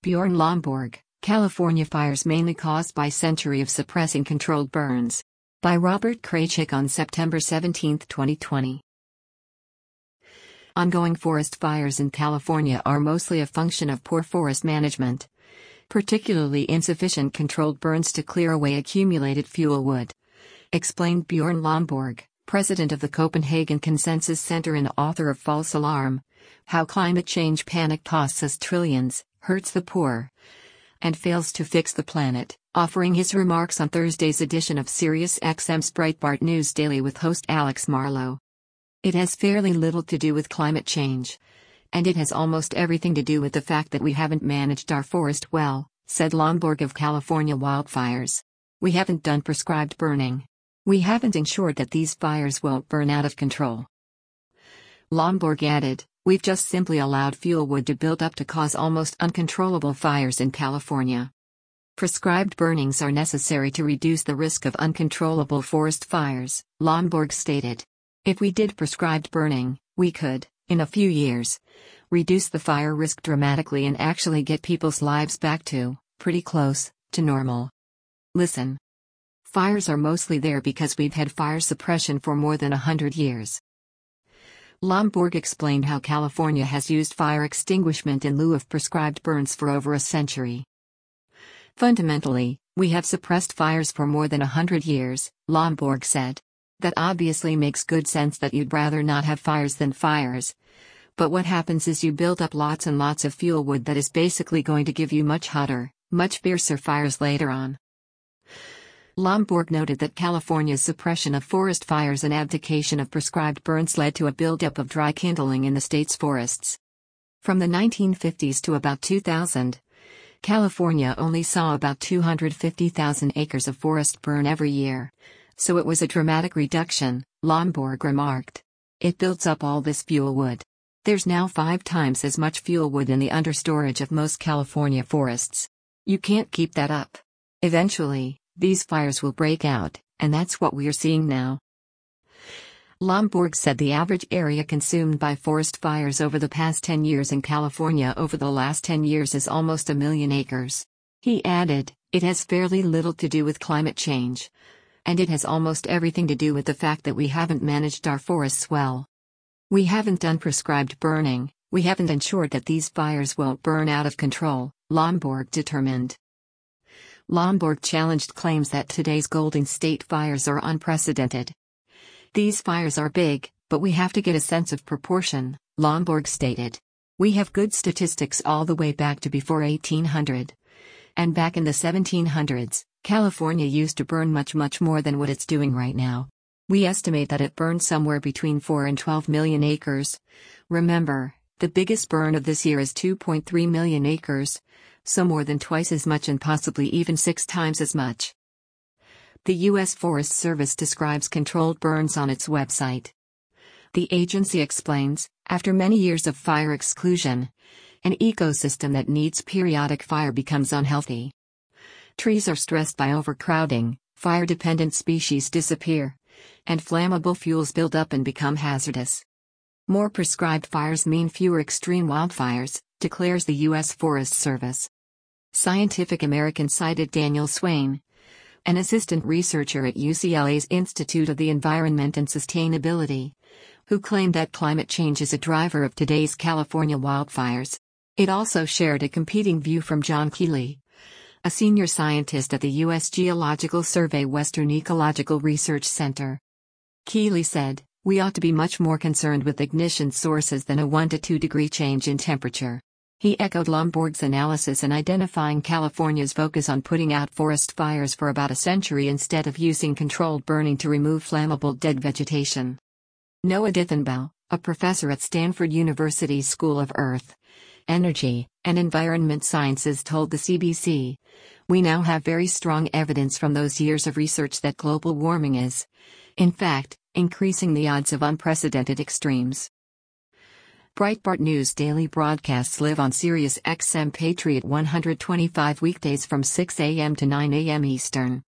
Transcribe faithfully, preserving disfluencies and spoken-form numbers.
Bjorn Lomborg, California Fires Mainly Caused by Century of Suppressing Controlled Burns. By Robert Kraychik on September seventeenth, twenty twenty. Ongoing forest fires in California are mostly a function of poor forest management, particularly insufficient controlled burns to clear away accumulated fuel wood, explained Bjorn Lomborg, president of the Copenhagen Consensus Center and author of False Alarm: How Climate Change Panic Costs Us Trillions, Hurts the Poor, and Fails to Fix the Planet, offering his remarks on Thursday's edition of SiriusXM's Breitbart News Daily with host Alex Marlow. It has fairly little to do with climate change, and it has almost everything to do with the fact that we haven't managed our forest well, said Lomborg of California Wildfires. We haven't done prescribed burning. We haven't ensured that these fires won't burn out of control. Lomborg added, we've just simply allowed fuel wood to build up to cause almost uncontrollable fires in California. Prescribed burnings are necessary to reduce the risk of uncontrollable forest fires, Lomborg stated. If we did prescribed burning, we could, in a few years, reduce the fire risk dramatically and actually get people's lives back to, pretty close, to normal. Listen. Fires are mostly there because we've had fire suppression for more than a hundred years. Lomborg explained how California has used fire extinguishment in lieu of prescribed burns for over a century. Fundamentally, we have suppressed fires for more than a hundred years, Lomborg said. That obviously makes good sense that you'd rather not have fires than fires. But what happens is you build up lots and lots of fuel wood that is basically going to give you much hotter, much fiercer fires later on. Lomborg noted that California's suppression of forest fires and abdication of prescribed burns led to a buildup of dry kindling in the state's forests. From the nineteen fifties to about two thousand, California only saw about two hundred fifty thousand acres of forest burn every year. So it was a dramatic reduction, Lomborg remarked. It builds up all this fuel wood. There's now five times as much fuel wood in the understorage of most California forests. You can't keep that up. Eventually, these fires will break out, and that's what we're seeing now. Lomborg said the average area consumed by forest fires over the past ten years in California over the last ten years is almost a million acres. He added, it has fairly little to do with climate change. And it has almost everything to do with the fact that we haven't managed our forests well. We haven't done prescribed burning, we haven't ensured that these fires won't burn out of control, Lomborg determined. Lomborg challenged claims that today's Golden State fires are unprecedented. These fires are big, but we have to get a sense of proportion, Lomborg stated. We have good statistics all the way back to before eighteen hundred. And back in the seventeen hundreds, California used to burn much much more than what it's doing right now. We estimate that it burned somewhere between four and twelve million acres. Remember, the biggest burn of this year is two point three million acres, so more than twice as much and possibly even six times as much. The U S Forest Service describes controlled burns on its website. The agency explains, after many years of fire exclusion, an ecosystem that needs periodic fire becomes unhealthy. Trees are stressed by overcrowding, fire-dependent species disappear, and flammable fuels build up and become hazardous. More prescribed fires mean fewer extreme wildfires, declares the U S Forest Service. Scientific American cited Daniel Swain, an assistant researcher at U C L A's Institute of the Environment and Sustainability, who claimed that climate change is a driver of today's California wildfires. It also shared a competing view from John Keeley, a senior scientist at the U S Geological Survey Western Ecological Research Center. Keeley said, we ought to be much more concerned with ignition sources than a one to two degree change in temperature. He echoed Lomborg's analysis in identifying California's focus on putting out forest fires for about a century instead of using controlled burning to remove flammable dead vegetation. Noah Dithenbaugh, a professor at Stanford University's School of Earth, Energy, and Environment Sciences told the C B C, we now have very strong evidence from those years of research that global warming is, in fact, increasing the odds of unprecedented extremes. Breitbart News daily broadcasts live on SiriusXM Patriot one twenty-five weekdays from six a m to nine a m Eastern.